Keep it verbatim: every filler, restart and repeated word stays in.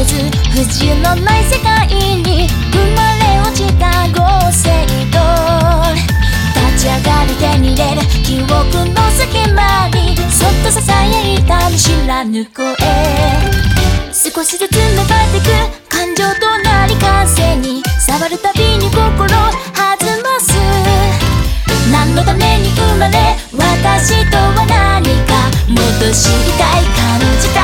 れず不自由のない世界に生まれ落ちた合成と立ち上がり手に入れる記憶の隙間にそっとささやいた見知らぬ声、少しずつ芽生えてく感情となり風に触るたびに心弾ます。何のために生まれ私とは何かもっと知りたい感じた